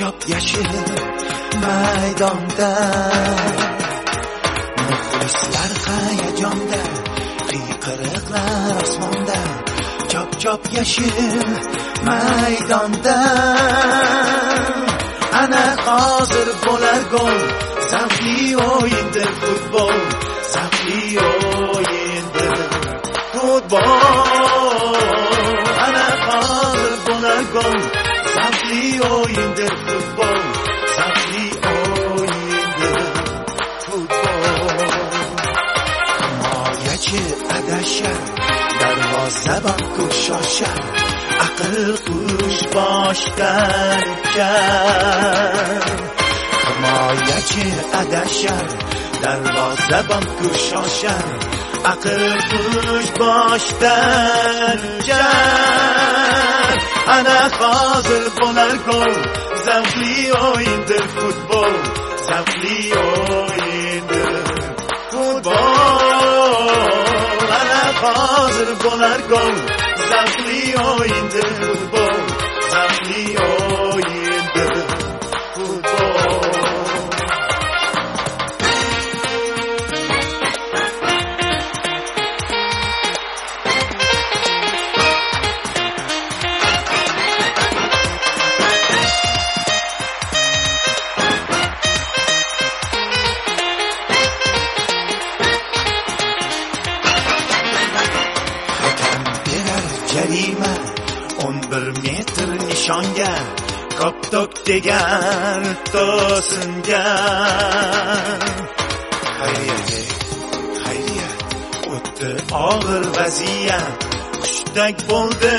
chop yashil maydonda, muxlislar hayajonda, qiyqiriqlar osmonda, chop yashil maydonda. Ana hozir bo'lar gol, zavqli o'yindir futbol, zavqli o'yindir futbol. Ana hozir bo'lar gol, zavqli o'yindir futbol, zavqli o'yindir futbol. Himoyachi adashar, darvozabon shoshar, aql qush boshdan uchar. Himoyachi adashar, darvozabon shoshar, aql qush boshdan uchar. Ana hozir bo'lar gol, zavqli o'yindir futbol, zavqli o'yindir futbol. Ana hozir bo'lar gol, zavqli o'yindir futbol, zavqli o'yindir futbol. Jarima 11 metr nishonga, koptok degan to'singa. Xayriyat, o'tdi og'ir vaziyat, qushdak bo'ldi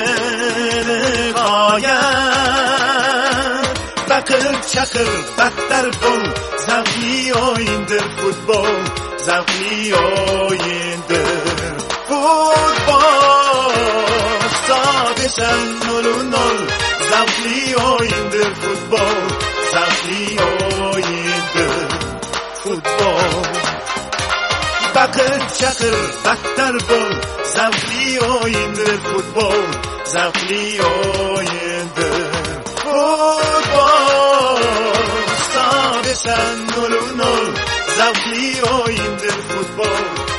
nihoyat. Baqir chaqir battar bo'l, zavqli o'yindir futbol, zavqli o'yindir futbol. Desen 0-0, zavqli o'yindir futbol, zavqli o'yindir futbol. Baqir chaqir battar bo'l, zavqli o'yindir futbol, zavqli o'yindir futbol. Desen 0-0, zavqli o'yindir futbol,